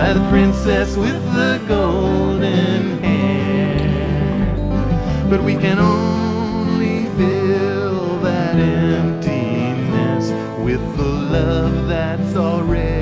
by the princess with the golden hair. But we can only fill that emptiness with the love that's already